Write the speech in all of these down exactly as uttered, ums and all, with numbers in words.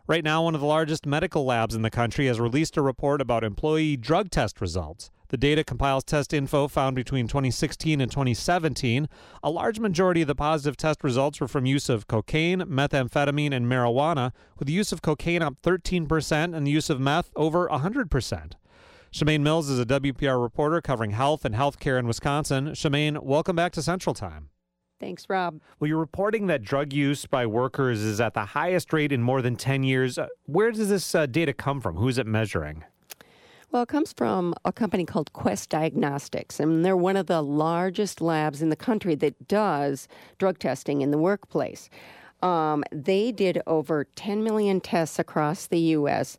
Right now, one of the largest medical labs in the country has released a report about employee drug test results. The data compiles test info found between twenty sixteen and twenty seventeen. A large majority of the positive test results were from use of cocaine, methamphetamine, and marijuana, with the use of cocaine up thirteen percent and the use of meth over one hundred percent. Shemaine Mills is a W P R reporter covering health and healthcare in Wisconsin. Shemaine, welcome back to Central Time. Thanks, Rob. Well, you're reporting that drug use by workers is at the highest rate in more than ten years. Uh, where does this uh, data come from? Who's it measuring? Well, it comes from a company called Quest Diagnostics, and they're one of the largest labs in the country that does drug testing in the workplace. Um, they did over ten million tests across the U S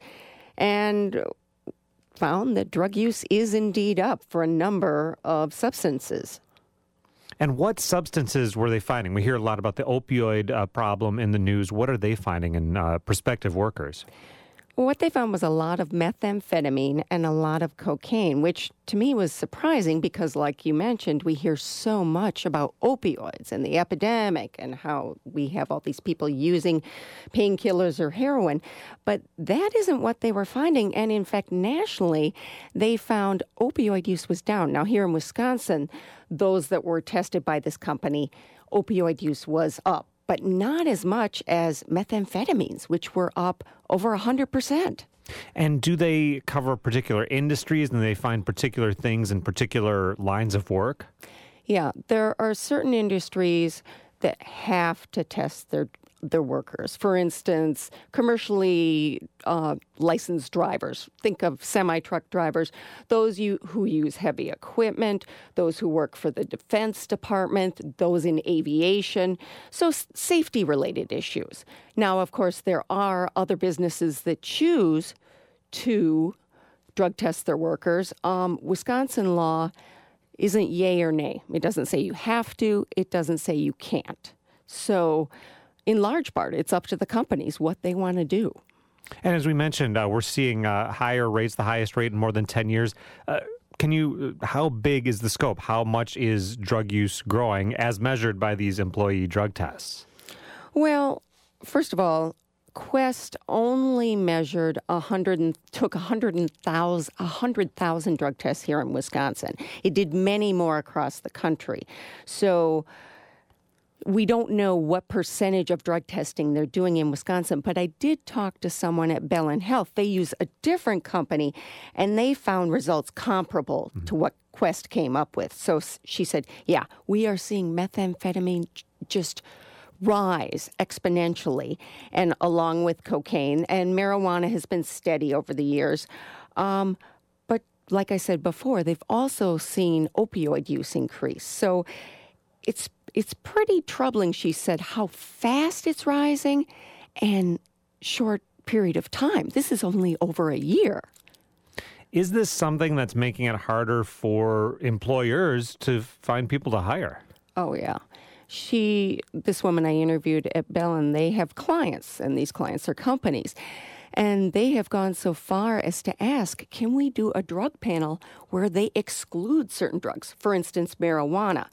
and found that drug use is indeed up for a number of substances. And what substances were they finding? We hear a lot about the opioid uh, problem in the news. What are they finding in uh, prospective workers? What they found was a lot of methamphetamine and a lot of cocaine, which to me was surprising because, like you mentioned, we hear so much about opioids and the epidemic and how we have all these people using painkillers or heroin. But that isn't what they were finding. And in fact, nationally, they found opioid use was down. Now, here in Wisconsin, those that were tested by this company, opioid use was up, but not as much as methamphetamines, which were up over one hundred percent. And do they cover particular industries and they find particular things in particular lines of work? Yeah, there are certain industries that have to test their their workers. For instance, commercially uh, licensed drivers. Think of semi-truck drivers, those you, who use heavy equipment, those who work for the Defense Department, those in aviation. So s- safety-related issues. Now, of course, there are other businesses that choose to drug test their workers. Um, Wisconsin law isn't yay or nay. It doesn't say you have to. It doesn't say you can't. So in large part, it's up to the companies what they want to do. And as we mentioned, uh, we're seeing uh, higher rates, the highest rate in more than ten years. Uh, can you, how big is the scope? How much is drug use growing as measured by these employee drug tests? Well, first of all, Quest only measured one hundred and took one hundred thousand one hundred thousand drug tests here in Wisconsin. It did many more across the country. So we don't know what percentage of drug testing they're doing in Wisconsin, but I did talk to someone at Bellin Health. They use a different company, and they found results comparable mm-hmm. to what Quest came up with. So she said, yeah, we are seeing methamphetamine just rise exponentially, and along with cocaine, and marijuana has been steady over the years. Um, but like I said before, they've also seen opioid use increase. So it's It's pretty troubling, she said, how fast it's rising and short period of time. This is only over a year. Is this something that's making it harder for employers to find people to hire? Oh, yeah. She, this woman I interviewed at Bellin, they have clients, and these clients are companies. And they have gone so far as to ask, can we do a drug panel where they exclude certain drugs, for instance, marijuana?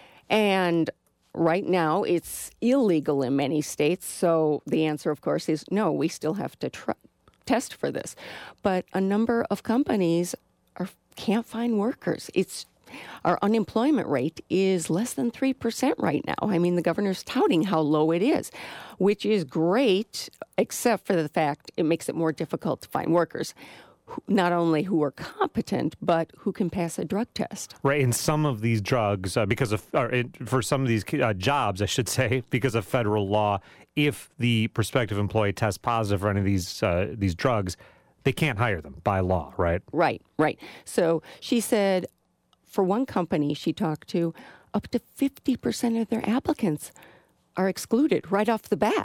And right now, it's illegal in many states. So the answer, of course, is no, we still have to tr- test for this. But a number of companies are, can't find workers. It's our unemployment rate is less than three percent right now. I mean, the governor's touting how low it is, which is great, except for the fact it makes it more difficult to find workers. Not only who are competent, but who can pass a drug test. Right. In some of these drugs, uh, because of, or in, for some of these uh, jobs, I should say, because of federal law, if the prospective employee tests positive for any of these uh, these drugs, they can't hire them by law, right? Right, right. So she said, for one company she talked to, up to fifty percent of their applicants are excluded right off the bat.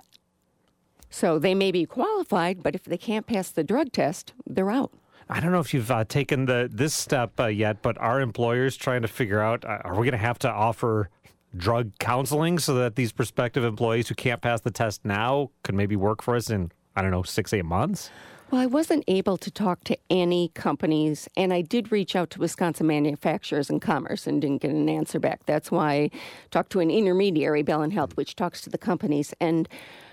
So they may be qualified, but if they can't pass the drug test, they're out. I don't know if you've uh, taken the this step uh, yet, but are employers trying to figure out, uh, are we going to have to offer drug counseling so that these prospective employees who can't pass the test now can maybe work for us in, I don't know, six, eight months? Well, I wasn't able to talk to any companies, and I did reach out to Wisconsin Manufacturers and Commerce and didn't get an answer back. That's why I talked to an intermediary, Bellin Health, which talks to the companies. And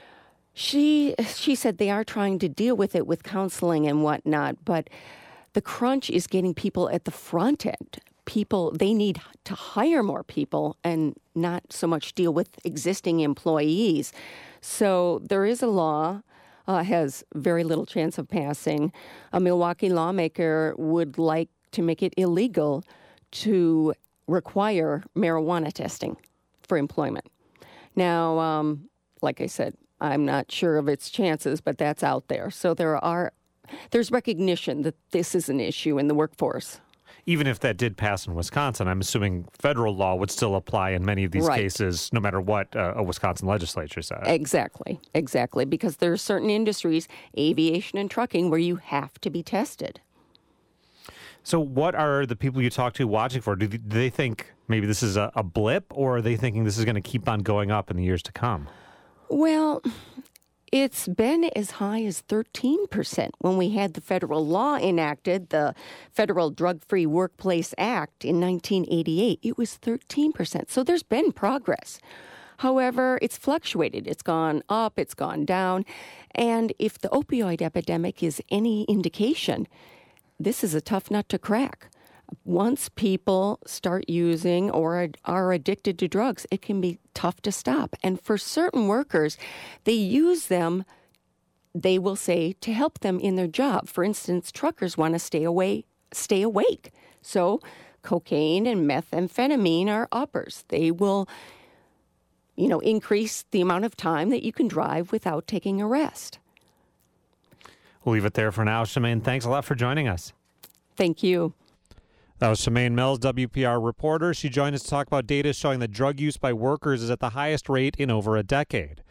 She she said they are trying to deal with it with counseling and whatnot, but the crunch is getting people at the front end. People, they need to hire more people and not so much deal with existing employees. So there is a law, uh, has very little chance of passing. A Milwaukee lawmaker would like to make it illegal to require marijuana testing for employment. Now, um, like I said, I'm not sure of its chances, but that's out there. So there are, there's recognition that this is an issue in the workforce. Even if that did pass in Wisconsin, I'm assuming federal law would still apply in many of these Right. cases, no matter what uh, a Wisconsin legislature said. Exactly, exactly, because there are certain industries, aviation and trucking, where you have to be tested. So what are the people you talk to watching for? Do they, do they think maybe this is a, a blip, or are they thinking this is going to keep on going up in the years to come? Well, it's been as high as thirteen percent when we had the federal law enacted, the Federal Drug-Free Workplace Act in nineteen eighty-eight. It was thirteen percent. So there's been progress. However, it's fluctuated. It's gone up, it's gone down. And if the opioid epidemic is any indication, this is a tough nut to crack. Once people start using or are addicted to drugs, it can be tough to stop. And for certain workers, they use them, they will say, to help them in their job. For instance, truckers want to stay away, stay awake. So cocaine and methamphetamine are uppers. They will, you know, increase the amount of time that you can drive without taking a rest. We'll leave it there for now. Shemaine, thanks a lot for joining us. Thank you. That was Shemaine Mills, W P R reporter. She joined us to talk about data showing that drug use by workers is at the highest rate in over a decade.